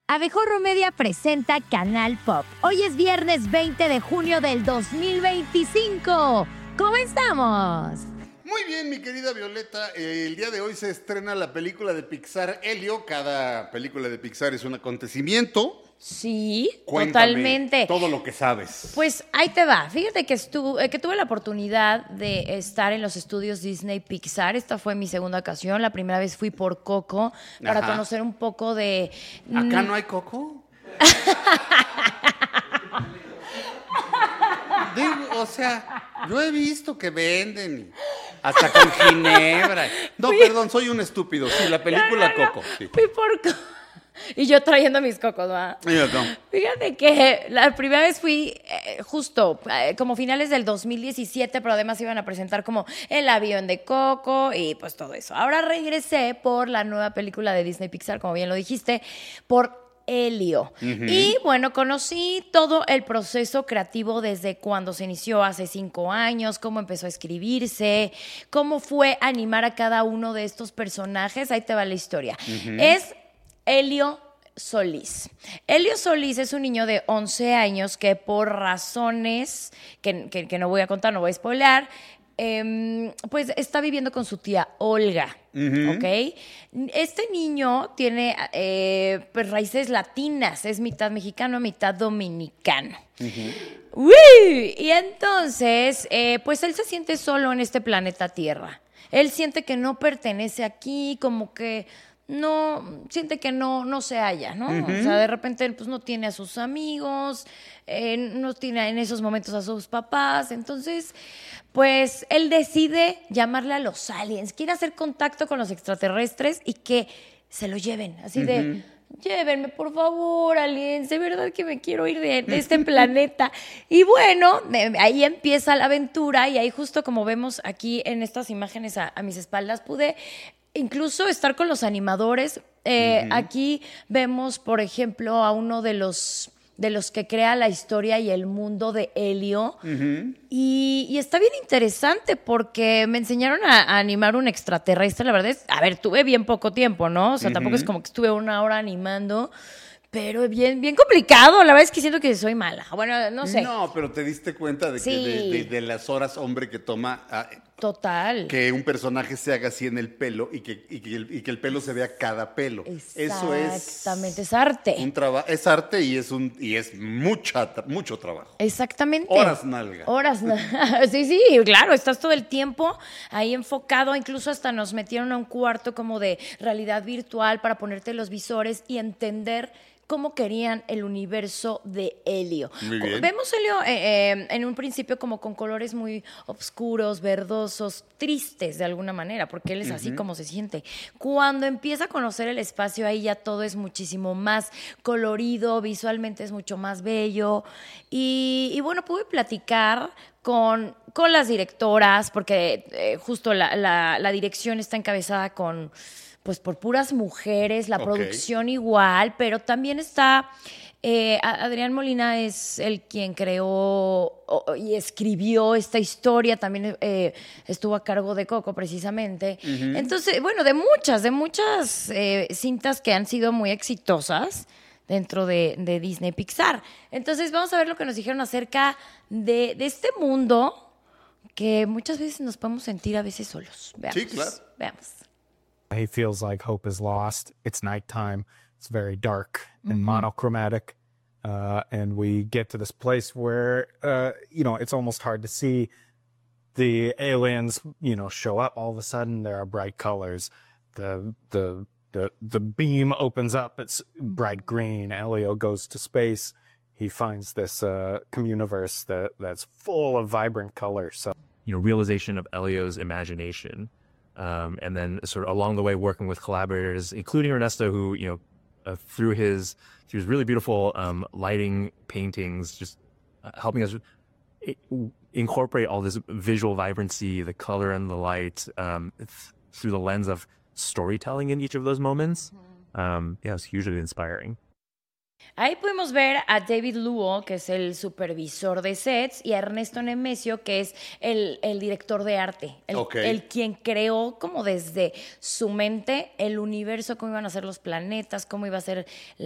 Abejorro Media presenta Canal Pop. Hoy es viernes 20 de junio del 2025. ¡Comenzamos! Muy bien, mi querida Violeta. El día de hoy se estrena la película de Pixar, Elio. Cada película de Pixar es un acontecimiento. Sí, Cuéntame totalmente. todo lo que sabes. Pues ahí te va. Fíjate que tuve la oportunidad de estar en los estudios Disney Pixar. Esta fue mi segunda ocasión. La primera vez fui por Coco para conocer un poco de... ¿Acá no hay Coco? Digo, o sea, yo he visto que venden hasta con ginebra. No, perdón, soy un estúpido. Sí, la película No. Coco. Sí. Fui por Coco. Y yo trayendo mis cocos, ¿va? Fíjate que la primera vez fui justo como finales del 2017, pero además iban a presentar como el avión de Coco y pues todo eso. Ahora regresé por la nueva película de Disney Pixar, como bien lo dijiste, por Elio. Y bueno, conocí todo el proceso creativo desde cuando se inició hace 5 años, cómo empezó a escribirse, cómo fue animar a cada uno de estos personajes. Ahí te va la historia. Es Elio Solís. Elio Solís es un niño de 11 años que por razones que no voy a contar, no voy a spoilear, pues está viviendo con su tía Olga, ¿ok? Este niño tiene pues raíces latinas, es mitad mexicano, mitad dominicano. ¡Uy! Y entonces, pues él se siente solo en este planeta Tierra. Él siente que no pertenece aquí, como que no, siente que no se halla, ¿no? O sea, de repente pues no tiene a sus amigos, no tiene en esos momentos a sus papás, entonces pues él decide llamarle a los aliens, quiere hacer contacto con los extraterrestres y que se lo lleven, así de... Llévenme, por favor, aliens, de verdad que me quiero ir de este planeta. Y bueno, ahí empieza la aventura y ahí justo como vemos aquí en estas imágenes a mis espaldas, pude incluso estar con los animadores. Aquí vemos, por ejemplo, a uno de los que crea la historia y el mundo de Elio. Y está bien interesante porque me enseñaron a animar un extraterrestre. La verdad es, a ver, tuve bien poco tiempo, ¿no? O sea, tampoco es como que estuve 1 hora animando, pero bien complicado. La verdad es que siento que soy mala. Bueno, no sé. No, pero te diste cuenta de que de las horas, hombre, que toma... Total. Que un personaje se haga así en el pelo y que el pelo se vea cada pelo. Eso es... Exactamente, es arte. Es arte y es mucho trabajo. Exactamente. Horas nalga. Sí, claro, estás todo el tiempo ahí enfocado, incluso hasta nos metieron a un cuarto como de realidad virtual para ponerte los visores y entender cómo querían el universo de Elio. Muy bien. Vemos Elio en un principio como con colores muy oscuros, verdosos, tristes de alguna manera, porque él es así como se siente. Cuando empieza a conocer el espacio, ahí ya todo es muchísimo más colorido, visualmente es mucho más bello. Y bueno, pude platicar con las directoras, porque justo la dirección está encabezada pues por puras mujeres, la producción igual, pero también está... Adrián Molina es el quien creó y escribió esta historia, también estuvo a cargo de Coco precisamente. Entonces, bueno, de muchas cintas que han sido muy exitosas dentro de Disney Pixar. Entonces vamos a ver lo que nos dijeron acerca de este mundo que muchas veces nos podemos sentir a veces solos. Veamos. Sí, claro. Veamos. He feels like hope is lost. It's nighttime. It's very dark and monochromatic. And we get to this place where, it's almost hard to see the aliens, show up. All of a sudden, there are bright colors. The beam opens up. It's bright green. Elio goes to space. He finds this communiverse that's full of vibrant colors. So, realization of Elio's imagination. And then sort of along the way working with collaborators, including Ernesto, who, through his really beautiful lighting paintings, just helping us incorporate all this visual vibrancy, the color and the light through the lens of storytelling in each of those moments. It's hugely inspiring. Ahí pudimos ver a David Luo, que es el supervisor de sets, y a Ernesto Nemesio, que es el director de arte. El quien creó como desde su mente el universo, cómo iban a ser los planetas, cómo iba a ser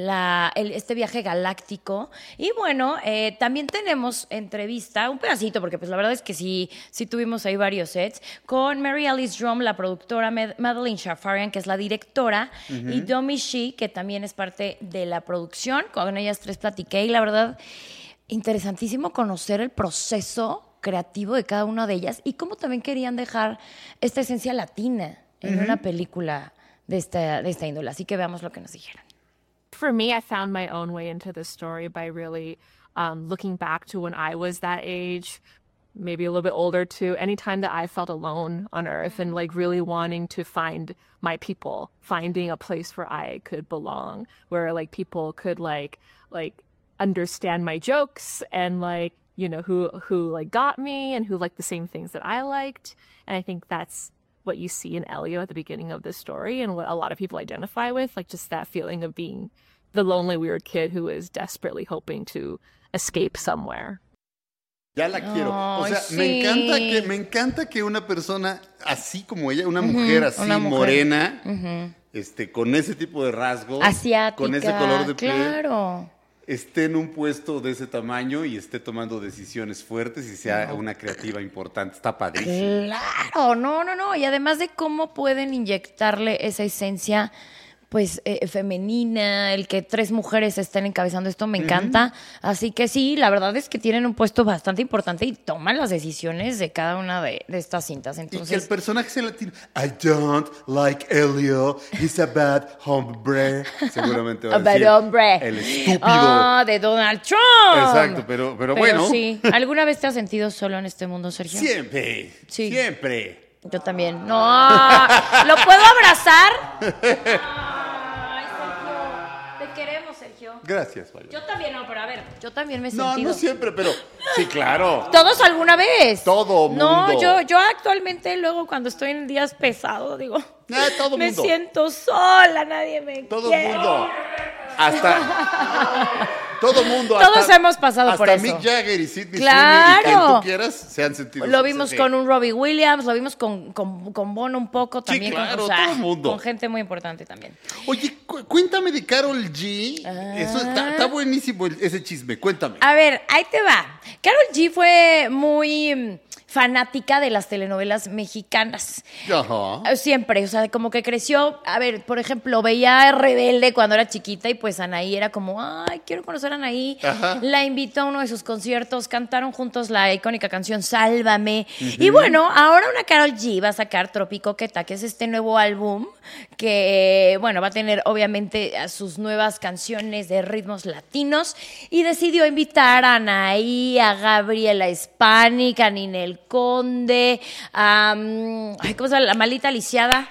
este viaje galáctico. Y bueno, también tenemos entrevista, un pedacito, porque pues la verdad es que sí tuvimos ahí varios sets, con Mary Alice Drum, la productora, Madeline Shafarian, que es la directora, y Domi Shi, que también es parte de la producción. Con ellas tres platiqué y la verdad, interesantísimo conocer el proceso creativo de cada una de ellas y cómo también querían dejar esta esencia latina en una película de esta índole. Así que veamos lo que nos dijeron. For me, I found my own way into this story by really looking back to when I was that age, maybe a little bit older too, anytime that I felt alone on Earth and like really wanting to find my people, finding a place where I could belong, where like people could like understand my jokes and like, you know, who like got me and who liked the same things that I liked. And I think that's what you see in Elio at the beginning of this story and what a lot of people identify with, like just that feeling of being the lonely, weird kid who is desperately hoping to escape somewhere. Ya la quiero. O sea, sí. me encanta que una persona así como ella, una mujer así morena, con ese tipo de rasgos, asiática, con ese color de piel, claro, esté en un puesto de ese tamaño y esté tomando decisiones fuertes y sea una creativa importante. Está padrísimo. Claro, no. Y además de cómo pueden inyectarle esa esencia pues femenina, el que tres mujeres estén encabezando esto me encanta. Así que sí, la verdad es que tienen un puesto bastante importante y toman las decisiones de cada una de estas cintas. Entonces, y que el personaje sea latino. I don't like Elio, he's a bad hombre. Seguramente va a decir hombre. El estúpido. De Donald Trump. Exacto, pero bueno. Sí. ¿Alguna vez te has sentido solo en este mundo, Sergio? Siempre. Sí. Siempre. Yo también. No. ¿Lo puedo abrazar? Gracias, Vale. Yo también, no, pero a ver, yo también me he sentido. No siempre, pero sí, claro. ¿Todos alguna vez? Todo mundo. No, yo actualmente luego cuando estoy en días pesados, digo, todo me mundo. siento sola, nadie me todo quiere. Mundo. Todo mundo. Todos hemos pasado por eso. Hasta Mick Jagger y Sidney claro. Sweeney y quien tú quieras se han sentido. Lo vimos con un Robbie Williams, lo vimos con Bono un poco también. Sí, claro, todo el mundo. Con gente muy importante también. Oye, cuéntame de Karol G. Eso está buenísimo ese chisme, cuéntame. A ver, ahí te va. Karol G fue muy fanática de las telenovelas mexicanas. Ajá. Siempre, o sea, como que creció. A ver, por ejemplo, veía Rebelde cuando era chiquita y pues Anaí era como, ay, quiero conocer a Anaí. Ajá. La invitó a uno de sus conciertos, cantaron juntos la icónica canción Sálvame. Y bueno, ahora una Karol G va a sacar Tropicoqueta, que es este nuevo álbum que, bueno, va a tener obviamente a sus nuevas canciones de ritmos latinos y decidió invitar a Anaí, a Gabriela Spanik, a Ninel Conde, ¿cómo se llama? La maldita lisiada.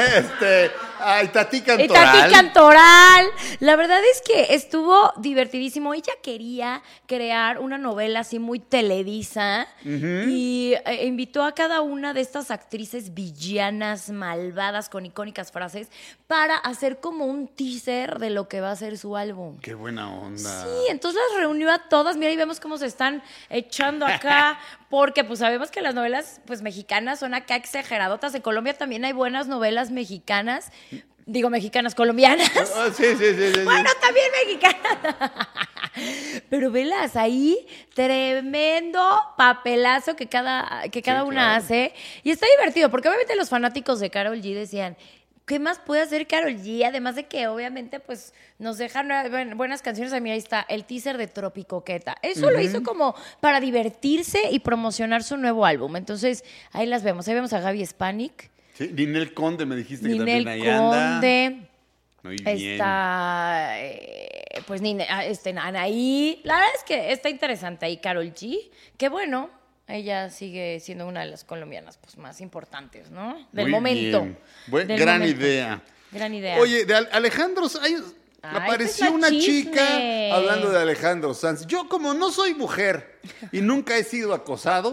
Tati Cantoral. Tati Cantoral. La verdad es que estuvo divertidísimo. Ella quería crear una novela así muy Televisa y invitó a cada una de estas actrices villanas, malvadas, con icónicas frases, para hacer como un teaser de lo que va a ser su álbum. Qué buena onda. Sí, entonces las reunió a todas. Mira, y vemos cómo se están echando acá, porque pues sabemos que las novelas pues mexicanas son acá exageradotas. En Colombia también hay buenas novelas mexicanas. Digo mexicanas, colombianas. Sí. Bueno, también mexicanas. Pero velas ahí, tremendo papelazo que cada una hace. Y está divertido, porque obviamente los fanáticos de Karol G decían, ¿qué más puede hacer Karol G? Además de que obviamente pues nos dejan buenas canciones. A mí ahí está el teaser de Tropicoqueta. Eso lo hizo como para divertirse y promocionar su nuevo álbum. Entonces, ahí las vemos. Ahí vemos a Gaby Spanik. Sí, Ninel Conde me dijiste Ninel que también ahí anda. Conde. Muy bien. Está, pues, Anaí. La verdad es que está interesante ahí Karol G. Que bueno, ella sigue siendo una de las colombianas pues, más importantes, ¿no? Del muy momento. Bien. Gran idea. Gran idea. Oye, de Alejandro Sanz, apareció una chica hablando de Alejandro Sanz. Yo, como no soy mujer y nunca he sido acosado,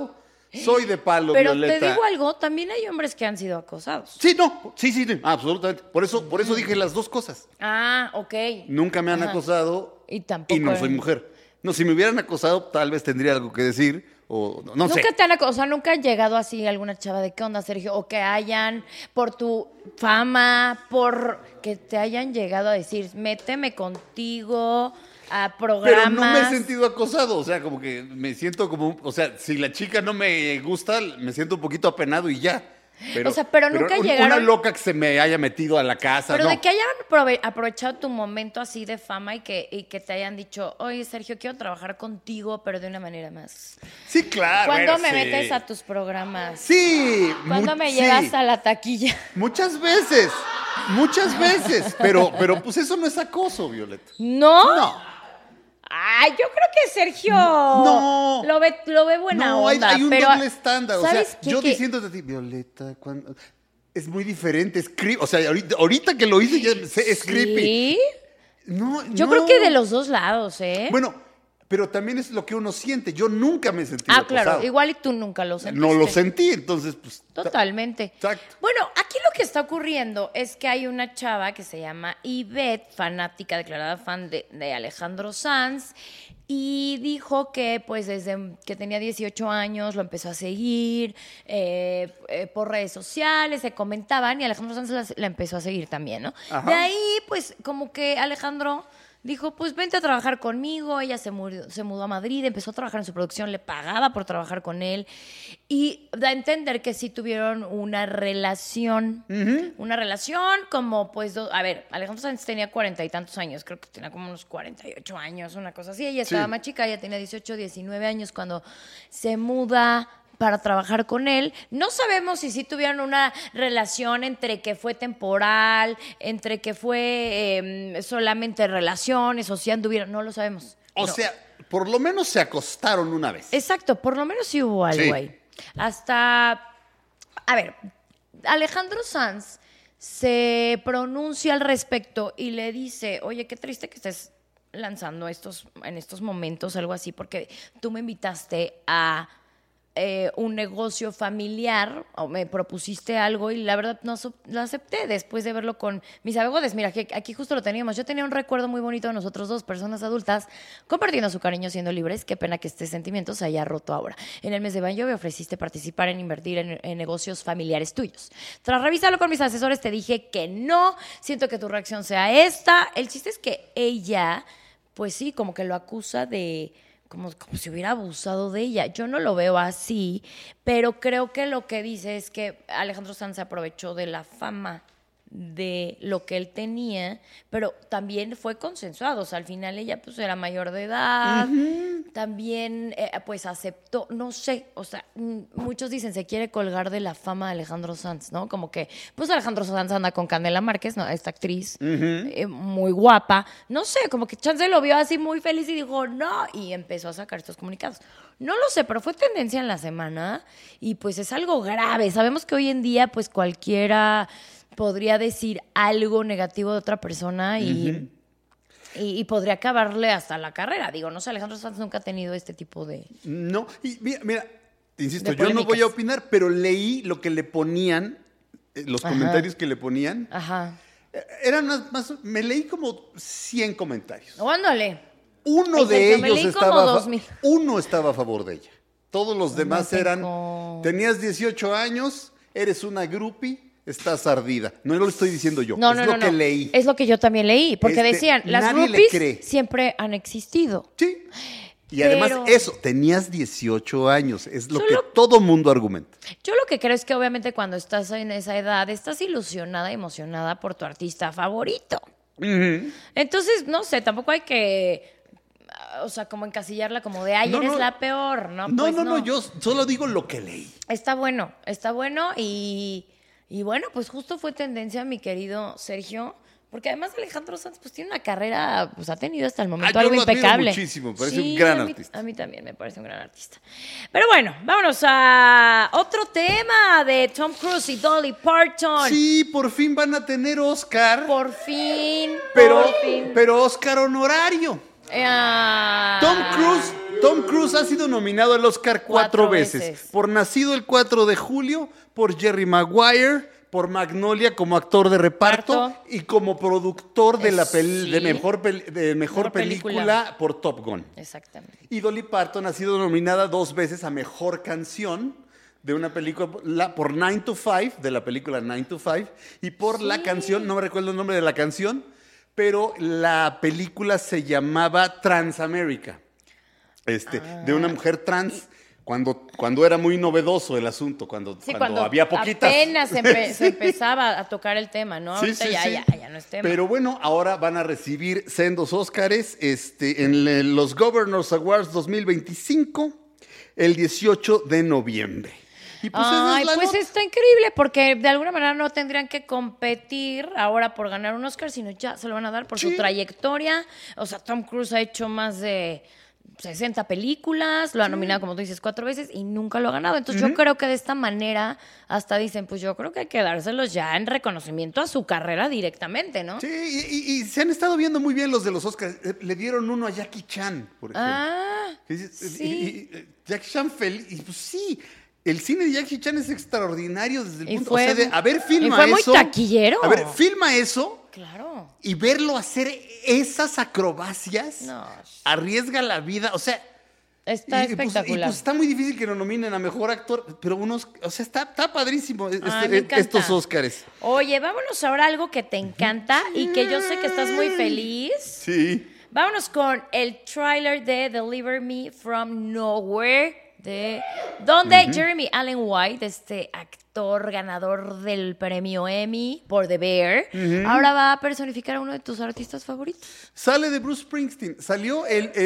Soy de palo, Pero Violeta. te digo algo, también hay hombres que han sido acosados. Sí, no, sí, absolutamente. Por eso dije las dos cosas. Ah, ok. Nunca me han acosado Y tampoco. y no soy mujer. No, si me hubieran acosado, tal vez tendría algo que decir o no sé. ¿Nunca te han acosado? O sea, ¿nunca han llegado así alguna chava de qué onda, Sergio? O que hayan, por tu fama, por que te hayan llegado a decir, méteme contigo a programas. Pero no me he sentido acosado, o sea, como que me siento como, o sea, si la chica no me gusta, me siento un poquito apenado y ya. O sea, pero nunca llegaron- Una loca que se me haya metido a la casa, Pero no. de que hayan aprovechado tu momento así de fama y que te hayan dicho, oye, Sergio, quiero trabajar contigo, pero de una manera más. Sí, claro. ¿Cuándo bueno, me sí. metes a tus programas? Sí. ¿Cuándo me sí. llevas a la taquilla? Muchas veces, pero pues eso no es acoso, Violeta. ¿No? No. Ay, yo creo que Sergio No. lo ve buena No, onda. hay un pero, doble estándar. O sea, ¿sabes qué? yo Que- diciéndote a ti, Violeta, es muy diferente. O sea, ahorita que lo hice ya es creepy. ¿Sí? No, Yo no. creo que de los dos lados, ¿eh? Bueno, pero también es lo que uno siente. Yo nunca me sentí claro, acosado. igual y tú nunca lo sentiste. No lo sentí, entonces, pues. Totalmente. Exacto. Bueno, aquí lo que está ocurriendo es que hay una chava que se llama Ivette, fanática, declarada fan de Alejandro Sanz, y dijo que pues desde que tenía 18 años lo empezó a seguir por redes sociales, se comentaban y Alejandro Sanz la empezó a seguir también, ¿no? Ajá. De ahí pues como que Alejandro dijo, pues vente a trabajar conmigo. Ella se mudó a Madrid, empezó a trabajar en su producción, le pagaba por trabajar con él. Y da a entender que sí tuvieron una relación. Una relación como, pues, a ver, Alejandro Sanz tenía 40 y tantos años, creo que tenía como unos 48 años, una cosa así. Ella estaba Sí. más chica, ella tenía 18, 19 años cuando se muda para trabajar con él. No sabemos si sí tuvieron una relación entre que fue temporal, entre que fue solamente relaciones o si anduvieron, no lo sabemos. O No. sea, por lo menos se acostaron una vez. Exacto, por lo menos sí hubo algo Sí. ahí. Hasta, a ver, Alejandro Sanz se pronuncia al respecto y le dice, oye, qué triste que estés lanzando en estos momentos algo así, porque tú me invitaste a un negocio familiar o me propusiste algo y la verdad no lo acepté después de verlo con mis abegodes. Mira, que aquí justo lo teníamos. Yo tenía un recuerdo muy bonito de nosotros dos, personas adultas, compartiendo su cariño siendo libres. Qué pena que este sentimiento se haya roto ahora. En el mes de mayo me ofreciste participar en invertir en negocios familiares tuyos. Tras revisarlo con mis asesores te dije que no. Siento que tu reacción sea esta. El chiste es que ella, pues sí, como que lo acusa de... Como si hubiera abusado de ella. Yo no lo veo así, pero creo que lo que dice es que Alejandro Sanz se aprovechó de la fama de lo que él tenía, pero también fue consensuado. O sea, al final ella pues era mayor de edad, también pues aceptó, no sé, o sea, muchos dicen se quiere colgar de la fama de Alejandro Sanz, ¿no? Como que pues Alejandro Sanz anda con Candela Márquez, ¿no? Esta actriz muy guapa, no sé, como que Chance lo vio así muy feliz y dijo no, y empezó a sacar estos comunicados. No lo sé, pero fue tendencia en la semana y pues es algo grave. Sabemos que hoy en día pues cualquiera podría decir algo negativo de otra persona y podría acabarle hasta la carrera. Digo, no sé, Alejandro Sanz nunca ha tenido este tipo de... No, y mira, insisto, De yo no voy polémicas. a opinar, pero leí lo que le ponían, los comentarios que le ponían. Ajá. Eran me leí como 100 comentarios. Ándale. Uno Ay, de Sergio, me ellos leí como estaba 2000. uno estaba a favor de ella. Todos los demás eran, tengo. tenías 18 años, eres una groupie, estás ardida. No lo estoy diciendo yo, No, es no, lo no, que no. leí. Es lo que yo también leí, porque decían, las nadie le groupies cree. siempre han existido. Sí. Y Pero- además eso, tenías 18 años, es lo Solo- que todo mundo argumenta. Yo lo que creo es que obviamente cuando estás en esa edad, estás ilusionada, emocionada por tu artista favorito. Entonces, no sé, tampoco hay que, o sea, como encasillarla como de, ay, No, eres no. la peor, ¿no? No, Pues no, yo solo digo lo que leí. Está bueno y bueno, pues justo fue tendencia, mi querido Sergio, porque además Alejandro Sanz pues tiene una carrera, pues ha tenido hasta el momento yo algo lo admiro impecable. muchísimo, me parece un gran a mí, artista. A mí también me parece un gran artista. Pero bueno, vámonos a otro tema de Tom Cruise y Dolly Parton. Sí, por fin van a tener Oscar, Por fin, pero, por fin. pero Oscar honorario. Ah. Tom Tom Cruise ha sido nominado al Oscar 4 veces. Por Nacido el 4 de julio, por Jerry Maguire, por Magnolia como actor de reparto y como productor de mejor película por Top Gun. Exactamente. Y Dolly Parton ha sido nominada 2 veces a mejor canción de una película por 9 to 5, de la película 9 to 5, y por la canción, no me recuerdo el nombre de la canción, pero la película se llamaba Transamerica, de una mujer trans, cuando era muy novedoso el asunto, cuando había poquitas. Apenas se empezaba a tocar el tema, ¿no? Ahorita ya no es tema. Pero bueno, ahora van a recibir sendos Óscares en los Governors Awards 2025, el 18 de noviembre. Y pues está increíble, porque de alguna manera no tendrían que competir ahora por ganar un Oscar, sino ya se lo van a dar por su trayectoria. O sea, Tom Cruise ha hecho más de 60 películas, lo ha nominado, como tú dices, 4 veces y nunca lo ha ganado. Entonces yo creo que de esta manera hasta dicen, pues yo creo que hay que dárselos ya en reconocimiento a su carrera directamente, ¿no? Sí, y se han estado viendo muy bien los de los Oscars. Le dieron uno a Jackie Chan, por ejemplo. Sí. Jackie Chan feliz. Y pues sí, el cine de Jackie Chan es extraordinario desde el punto de filma fue muy eso. taquillero. A ver, filma eso. Claro. Y verlo hacer esas acrobacias arriesga la vida. O sea, está espectacular. Y pues está muy difícil que lo nominen a mejor actor, pero está padrísimo estos Óscares. Oye, vámonos ahora a algo que te encanta y que yo sé que estás muy feliz. Sí. Vámonos con el tráiler de Deliver Me From Nowhere, donde Jeremy Allen White, este actor ganador del premio Emmy por The Bear, ahora va a personificar a uno de tus artistas favoritos. Sale de Bruce Springsteen. Salió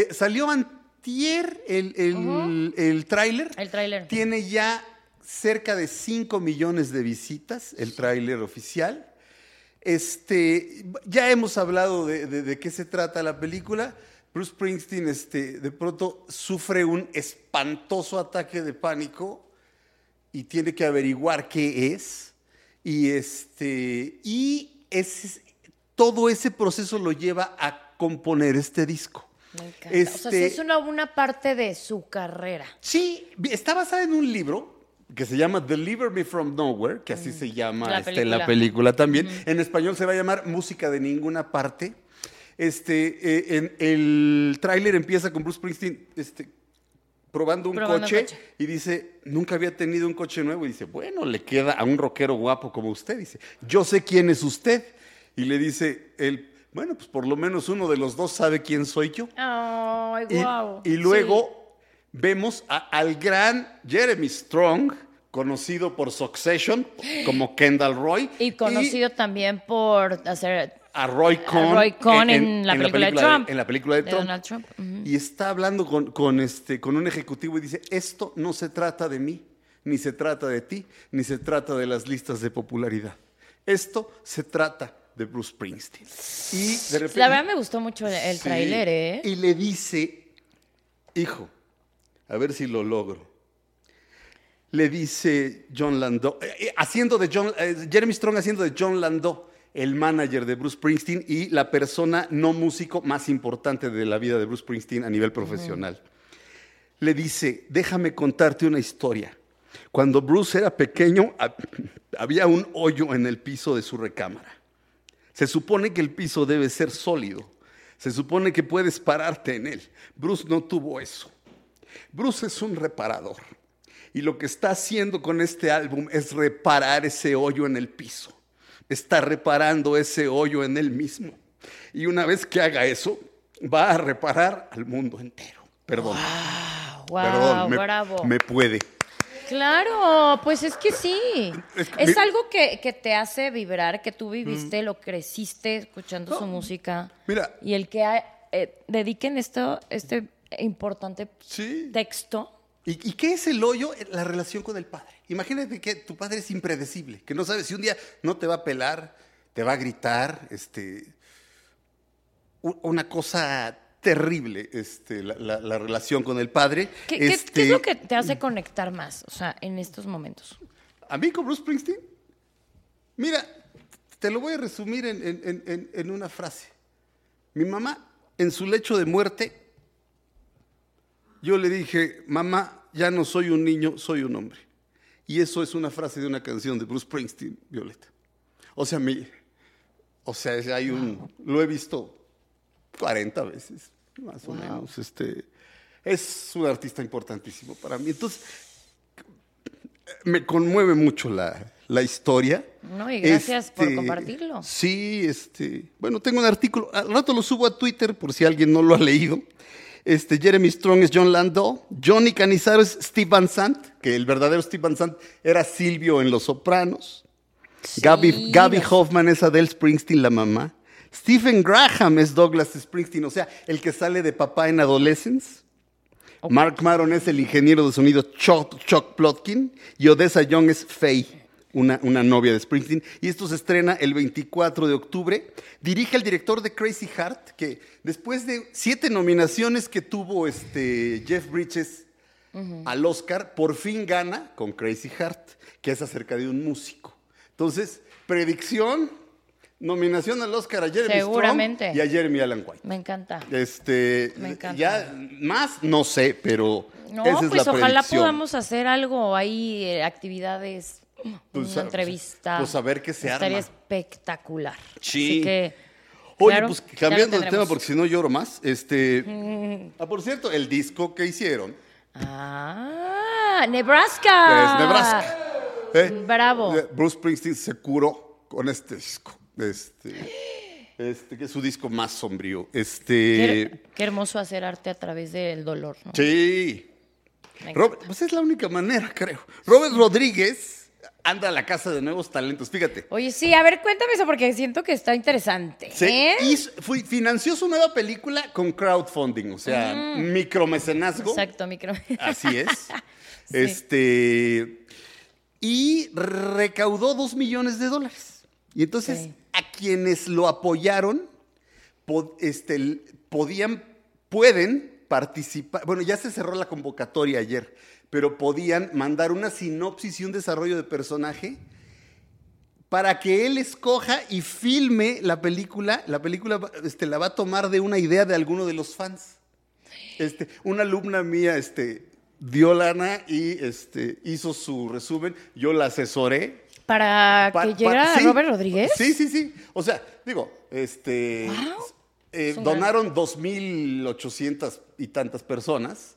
antier el tráiler. El tráiler. Tiene ya cerca de 5 millones de visitas, el tráiler oficial. Ya hemos hablado de qué se trata la película. Bruce Springsteen de pronto sufre un espantoso ataque de pánico y tiene que averiguar qué es. Todo ese proceso lo lleva a componer este disco. Me encanta. O sea, es una parte de su carrera. Sí, está basada en un libro que se llama Deliver Me From Nowhere, que así se llama la película también. En español se va a llamar Música de Ninguna Parte. En el tráiler empieza con Bruce Springsteen probando un coche y dice, nunca había tenido un coche nuevo. Y dice, bueno, le queda a un rockero guapo como usted. Dice, yo sé quién es usted. Y le dice él, bueno, pues por lo menos uno de los dos sabe quién soy yo. ¡Ay, guau! Y luego vemos al gran Jeremy Strong, conocido por Succession como Kendall Roy. Y conocido también por hacer a Roy Cohn en la película de Trump. En la película de Trump. Donald Trump. Y está hablando con un ejecutivo y dice, esto no se trata de mí, ni se trata de ti, ni se trata de las listas de popularidad. Esto se trata de Bruce Springsteen. Y de repente, la verdad me gustó mucho el tráiler, ¿eh? Y le dice, hijo, a ver si lo logro. Le dice John Landau, Jeremy Strong haciendo de John Landau, el manager de Bruce Springsteen y la persona no músico más importante de la vida de Bruce Springsteen a nivel profesional. Le dice, déjame contarte una historia. Cuando Bruce era pequeño, había un hoyo en el piso de su recámara. Se supone que el piso debe ser sólido. Se supone que puedes pararte en él. Bruce no tuvo eso. Bruce es un reparador. Y lo que está haciendo con este álbum es reparar ese hoyo en el piso. Está reparando ese hoyo en él mismo. Y una vez que haga eso, va a reparar al mundo entero. Perdón. Wow, bravo. Me puede. Claro, pues es que sí. Es algo que te hace vibrar, que tú viviste, lo creciste escuchando su música. Mira. Y el que dediquen este importante texto. ¿Y qué es el hoyo? La relación con el padre. Imagínate que tu padre es impredecible, que no sabes si un día no te va a pelar, te va a gritar, una cosa terrible, la relación con el padre. ¿Qué es lo que te hace conectar más, o sea, en estos momentos? ¿A mí con Bruce Springsteen? Mira, te lo voy a resumir en una frase. Mi mamá, en su lecho de muerte, yo le dije, mamá, ya no soy un niño, soy un hombre. Y eso es una frase de una canción de Bruce Springsteen, Violeta. O sea, lo he visto 40 veces, más o menos. Es un artista importantísimo para mí. Entonces, me conmueve mucho la historia. No, y gracias por compartirlo. Sí, bueno, tengo un artículo, al rato lo subo a Twitter por si alguien no lo ha leído. Jeremy Strong es John Landau, Johnny Canizaro es Steve Van Sant, que el verdadero Steve Van Sant era Silvio en Los Sopranos. Sí, Gaby Hoffman es Adele Springsteen, la mamá. Stephen Graham es Douglas Springsteen, o sea, el que sale de papá en Adolescence. Okay. Mark Maron es el ingeniero de sonido Chuck Plotkin. Y Odessa Young es Faye, una novia de Springsteen. Y esto se estrena el 24 de octubre. Dirige el director de Crazy Heart, que después de 7 nominaciones que tuvo Jeff Bridges al Oscar, por fin gana con Crazy Heart, que es acerca de un músico. Entonces, predicción, nominación al Oscar a Jeremy Strong y a Jeremy Allen White. Me encanta. Me encanta. Ya más no sé, pero no, esa es pues la ojalá predicción. podamos hacer algo ahí, actividades, una entrevista. Pues a ver qué se estaría arma. Espectacular. Sí. Así que, oye, claro, pues cambiando de tema, porque si no lloro más. Por cierto, el disco que hicieron. Nebraska. Es Nebraska. Bravo. Bruce Springsteen se curó con este disco. Que es su disco más sombrío. Qué hermoso hacer arte a través del dolor, ¿no? Sí. Pues es la única manera, creo. Robert Rodríguez anda a la casa de nuevos talentos, fíjate. Oye, sí, a ver, cuéntame eso porque siento que está interesante. Sí, financió su nueva película con crowdfunding, o sea, micromecenazgo. Exacto, micromecenazgo. Así es. Sí. Y recaudó $2 millones. Y entonces, a quienes lo apoyaron, pueden participar. Bueno, ya se cerró la convocatoria ayer, pero podían mandar una sinopsis y un desarrollo de personaje para que él escoja y filme la película. La película la va a tomar de una idea de alguno de los fans. Una alumna mía dio lana y hizo su resumen. Yo la asesoré. ¿Para que llegara Robert Rodríguez? Sí. O sea, digo, donaron 2,800 y tantas personas.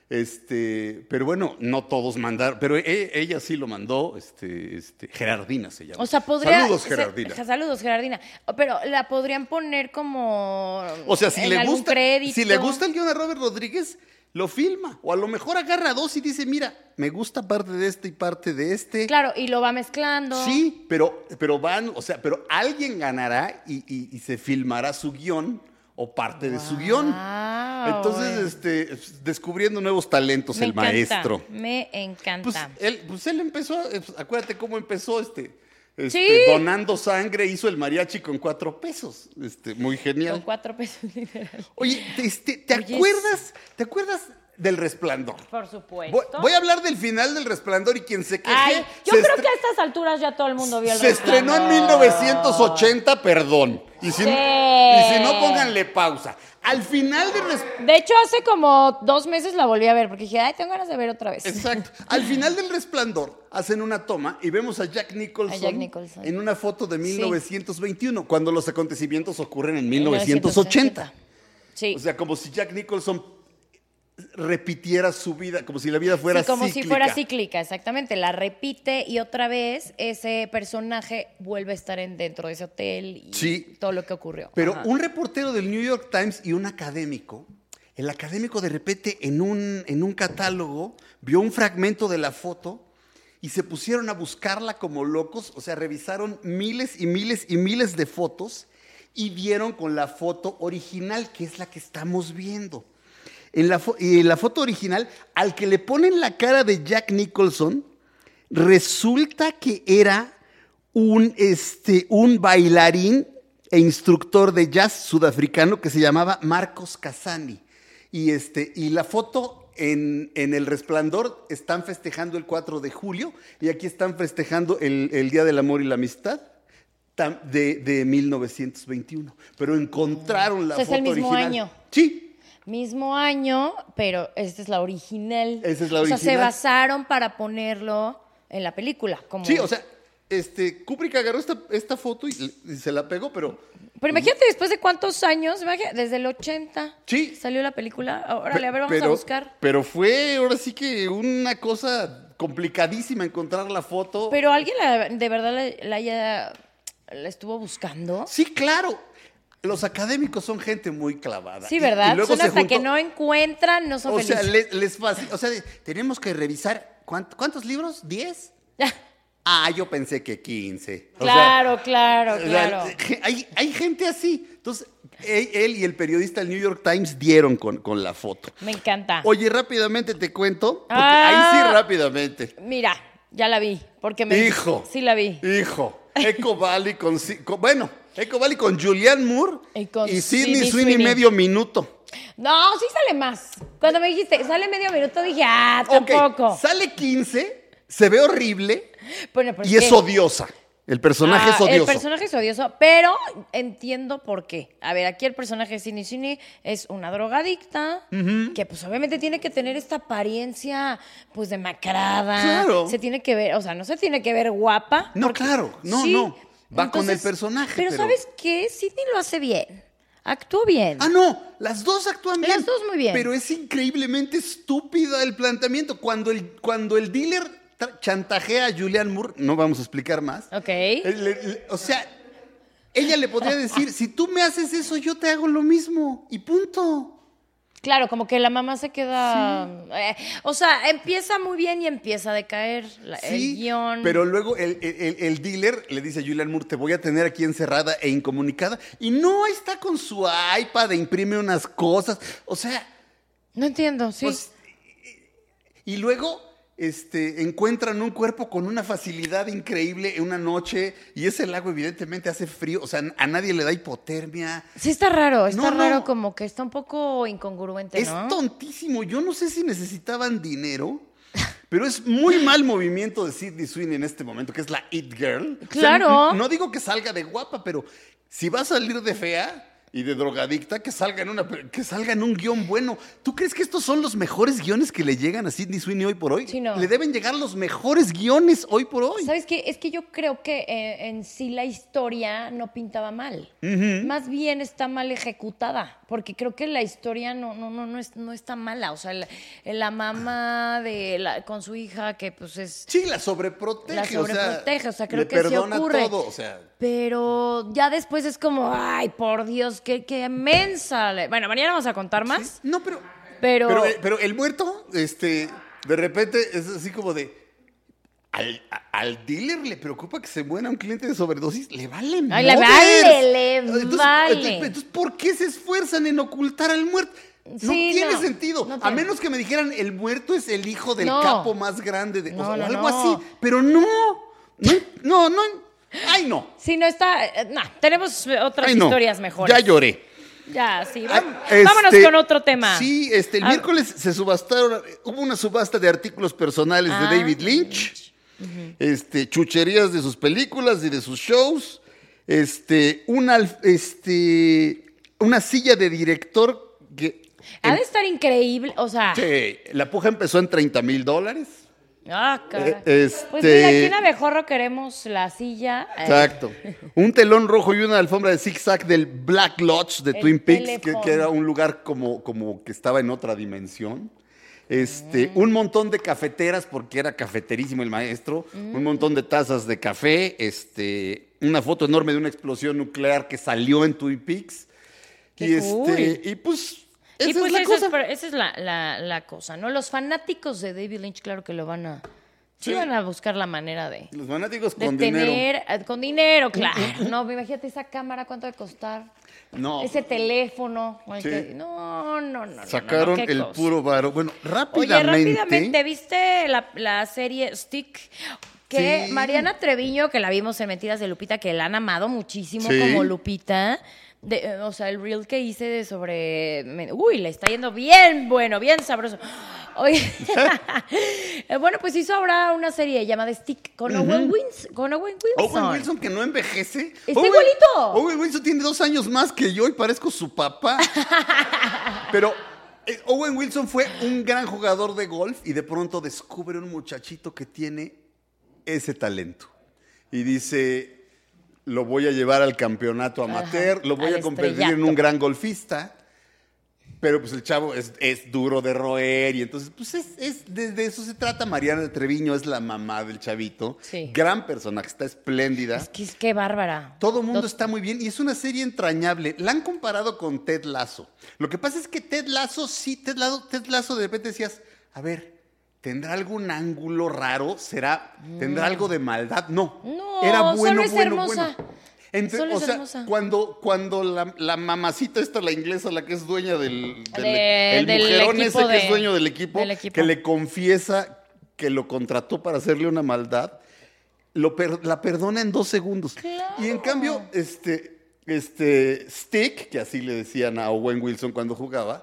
Pero bueno, no todos mandaron, pero ella sí lo mandó, Gerardina se llama. O sea, podría. Saludos, Gerardina. Saludos, Gerardina. Pero la podrían poner como. O sea, si le gusta el guion a Robert Rodríguez, lo filma. O a lo mejor agarra 2 y dice, mira, me gusta parte de este y parte de este. Claro, y lo va mezclando. Sí, pero alguien ganará y se filmará su guión o parte de su guión. Entonces, descubriendo nuevos talentos, el maestro. Me encanta. Pues él empezó, acuérdate cómo empezó ¿Sí? Donando sangre, hizo el mariachi con $4. Muy genial. Con $4, literal. Oye, ¿te acuerdas del Resplandor? Por supuesto. Voy a hablar del final del Resplandor y quien se queje. Ay, yo creo que a estas alturas ya todo el mundo vio el Resplandor. Se estrenó en 1980, perdón. Y si no, pónganle pausa. Al final del De hecho, hace como 2 meses la volví a ver porque dije, tengo ganas de ver otra vez. Exacto. Al final del Resplandor hacen una toma y vemos a Jack Nicholson en una foto de 1921, cuando los acontecimientos ocurren en 1980. Sí. O sea, como si Jack Nicholson repitiera su vida, como si la vida fuera como cíclica. Si fuera cíclica, exactamente. La repite y otra vez ese personaje vuelve a estar dentro de ese hotel y todo lo que ocurrió. Pero un reportero del New York Times y un académico, el académico de repente en un catálogo vio un fragmento de la foto y se pusieron a buscarla como locos, o sea, revisaron miles y miles y miles de fotos y dieron con la foto original, que es la que estamos viendo. En la foto original, al que le ponen la cara de Jack Nicholson, resulta que era un bailarín e instructor de jazz sudafricano que se llamaba Marcos Casani. Y la foto en El Resplandor están festejando el 4 de julio y aquí están festejando el Día del Amor y la Amistad de 1921. Pero encontraron la foto original. ¿Es el mismo año? Sí. mismo año, pero esta es la original. Esa es la O sea, se original. basaron para ponerlo en la película. Como... Sí, o sea, Kubrick agarró esta foto y se la pegó, pero imagínate después de cuántos años, desde el 80 Sí. salió la película. Órale, a ver, vamos a buscar. Pero fue ahora sí que una cosa complicadísima encontrar la foto. Pero alguien de verdad la estuvo buscando. Sí, claro. Los académicos son gente muy clavada. Sí, ¿verdad? Y luego Son hasta juntó- que no encuentran, no son O sea, felices. les fascina. O sea, tenemos que revisar. ¿Cuántos libros? ¿10? Yo pensé que 15. O sea, Claro. hay gente así. Entonces, él y el periodista del New York Times dieron con la foto. Me encanta. Oye, rápidamente te cuento. Porque ahí sí, rápidamente. Mira, ya la vi. Porque Hijo. Sí la vi. Echo Valley Echo Valley con Julianne Moore Y con Sydney Sydney Sweeney Sweeney. medio minuto. No, sí sale más. Cuando me dijiste, sale medio minuto, dije, Ok, tampoco. sale 15, se ve horrible Bueno, pero y es que- odiosa. El personaje es odioso. El personaje es odioso, pero entiendo por qué. A ver, aquí el personaje de Sydney Sweeney es una drogadicta que pues obviamente tiene que tener esta apariencia pues demacrada. Claro. Se tiene que ver, o sea, no se tiene que ver guapa. No, porque- claro, no. Va con el personaje. Pero ¿sabes qué? Sidney lo hace bien. Actuó bien. No, las dos actúan bien. Las dos muy bien. Pero es increíblemente estúpida el planteamiento. Cuando el dealer chantajea a Julianne Moore, no vamos a explicar más. Ok. O sea, ella le podría decir, si tú me haces eso, yo te hago lo mismo. Y punto. Claro, como que la mamá se queda... o sea, empieza muy bien y empieza a decaer el guión. Pero luego el dealer le dice a Julianne Moore, te voy a tener aquí encerrada e incomunicada. Y no está con su iPad e imprime unas cosas. O sea... No entiendo, sí. Pues, y luego encuentran un cuerpo con una facilidad increíble en una noche y ese lago evidentemente hace frío. O sea, a nadie le da hipotermia. Sí, está raro, No. como que está un poco incongruente, Es ¿no? tontísimo. Yo no sé si necesitaban dinero, pero es muy mal movimiento de Sydney Sweeney en este momento, que es la It Girl. O sea, Claro. no digo que salga de guapa, pero si va a salir de fea y de drogadicta, que salga en un guión bueno. ¿Tú crees que estos son los mejores guiones que le llegan a Sydney Sweeney hoy por hoy? Sí, no. Le deben llegar los mejores guiones hoy por hoy. ¿Sabes qué? Es que yo creo que en sí la historia no pintaba mal. Más bien está mal ejecutada. Porque creo que la historia no está mala. O sea, la mamá con su hija que pues es... Sí, la sobreprotege. La sobreprotege, o sea, creo le que sí perdona ocurre. todo, o sea... Pero ya después es como, ay, por Dios, qué mensa. Bueno, mañana vamos a contar más. No, pero el muerto, de repente es así como de... Al dealer le preocupa que se muera un cliente de sobredosis. Le vale Ay, le madres. vale. Entonces, ¿por qué se esfuerzan en ocultar al muerto? No Sí, tiene no, sentido. no A tiene. menos que me dijeran, el muerto es el hijo del No. capo más grande de... No, o no, algo no. así. Pero no. Ay, no. Sí, no está... tenemos otras Ay, no. historias mejores. Ya lloré. Ya, sí. Ah, Vámonos con otro tema. Sí, el miércoles se subastaron, hubo una subasta de artículos personales de David Lynch, chucherías de sus películas y de sus shows, una silla de director que... Ha de estar increíble, o sea... la puja empezó en $30,000. Caray. Este- Pues mira, aquí en Abejorro queremos la silla. Exacto. Un telón rojo y una alfombra de zigzag del Black Lodge de El Twin Peaks, teléfono. que era un lugar como que estaba en otra dimensión. Un montón de cafeteras, porque era cafeterísimo el maestro. Un montón de tazas de café. Una foto enorme de una explosión nuclear que salió en Twin Peaks. Qué cool. Y pues... Y Esa pues es la cosa. esa es la cosa, ¿no? Los fanáticos de David Lynch, claro que lo van a... Sí, van a buscar la manera de... Los fanáticos de con tener... dinero. Con dinero, claro. No, imagínate esa cámara, ¿cuánto va a costar? No. Ese teléfono. Sí. No. Sacaron qué el cosa. puro varo. Bueno, Oye, rápidamente. rápidamente, ¿viste la serie Stick? Que Sí. Mariana Treviño, que la vimos en Mentiras de Lupita, que la han amado muchísimo Sí. como Lupita. O sea, el reel que hice uy, le está yendo bien bueno, bien sabroso. Oye, bueno, pues hizo ahora una serie llamada Stick con Owen Wilson. Owen Wilson que no envejece. Está igualito. Owen Wilson tiene 2 años más que yo y parezco su papá. Pero Owen Wilson fue un gran jugador de golf y de pronto descubre un muchachito que tiene ese talento. Y dice, lo voy a llevar al campeonato amateur, lo voy a convertir en un gran golfista. Pero pues el chavo es duro de roer y entonces pues de eso se trata. Mariana Treviño es la mamá del chavito. Sí. Gran personaje, está espléndida. Es que qué bárbara. Todo el mundo está muy bien y es una serie entrañable. La han comparado con Ted Lasso. Lo que pasa es que Ted Lasso de repente decías, a ver, ¿tendrá algún ángulo raro? ¿Tendrá algo de maldad? No, era bueno, solo es hermosa. Hermosa. Cuando la mamacita esta, la inglesa, la que es dueña del mujerón ese que es dueño del equipo, que le confiesa que lo contrató para hacerle una maldad, la perdona en 2 segundos. Claro. Y en cambio, Stick, que así le decían a Owen Wilson cuando jugaba,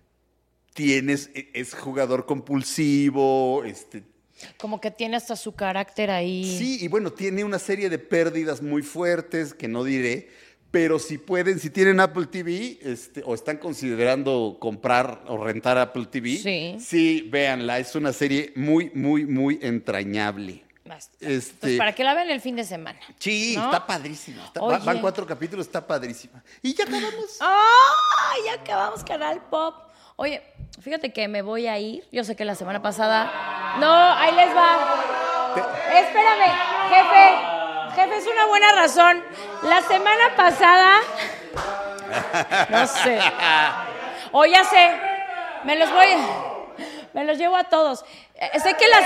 es jugador compulsivo, como que tiene hasta su carácter ahí. Sí, y bueno, tiene una serie de pérdidas muy fuertes que no diré, pero si tienen Apple TV o están considerando comprar o rentar Apple TV, sí, véanla, es una serie muy, muy, muy entrañable. Entonces, para que la vean el fin de semana. Sí, ¿no? Está padrísima. Van 4 capítulos, está padrísima. Y ya acabamos. Ya acabamos Canal Pop. Oye, fíjate que me voy a ir. Yo sé que la semana pasada... No, ahí les va. Espérame, jefe. Jefe, es una buena razón. La semana pasada... No sé. Ya sé. Me los llevo a todos. Sé que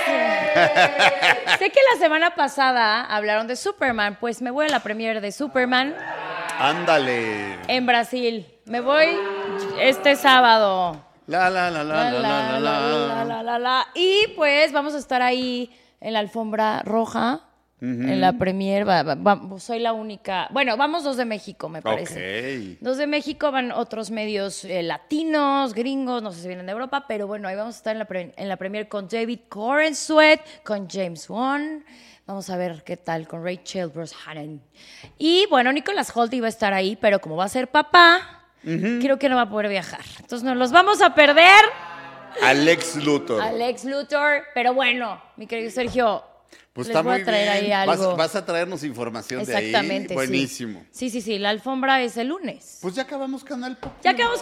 la semana pasada hablaron de Superman. Pues me voy a la premiere de Superman. Ándale. En Brasil. Me voy este sábado. Y pues vamos a estar ahí en la alfombra roja. En la premier. Soy la única. Bueno, vamos 2 de México, me parece. Okay. 2 de México, van otros medios latinos, gringos, no sé si vienen de Europa, pero bueno, ahí vamos a estar en la premier con David Corenswet, con James Wan. Vamos a ver qué tal con Rachel Brosnahan. Y bueno, Nicholas Hoult iba a estar ahí, pero como va a ser papá, creo que no va a poder viajar. Entonces nos los vamos a perder. Alex Luthor. Pero bueno, mi querido Sergio, pues les está voy muy a traer bien. ahí algo. Vas a traernos información de ahí. Exactamente. Buenísimo. Sí. La alfombra es el lunes. Pues ya acabamos Canal Pop.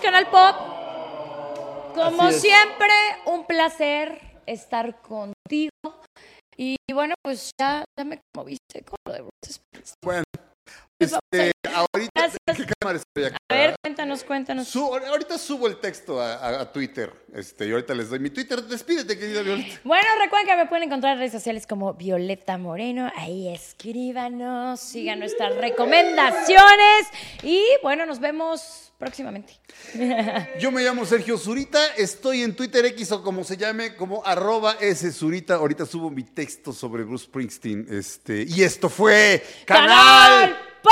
Como siempre, un placer estar contigo. Y bueno, pues ya me conmoviste con lo de Bruce Springsteen. Bueno, ahorita, ¿en qué cámara estoy acá? A ver, cuéntanos. Ahorita subo el texto a Twitter. Y ahorita les doy mi Twitter. Despídete, querida Violeta. Bueno, recuerden que me pueden encontrar en redes sociales como Violeta Moreno. Ahí escríbanos, sigan nuestras recomendaciones. Y bueno, nos vemos próximamente. Yo me llamo Sergio Zurita. Estoy en Twitter X o como se llame, como @szurita. Ahorita subo mi texto sobre Bruce Springsteen. Y esto fue Canal Pop.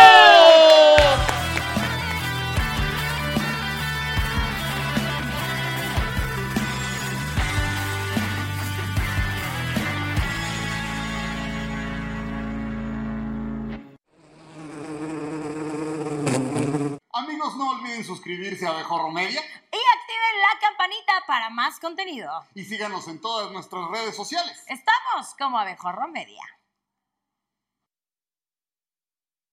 Amigos, no olviden suscribirse a Abejorro Media y activen la campanita para más contenido. y síganos en todas nuestras redes sociales. Estamos como Abejorro Media.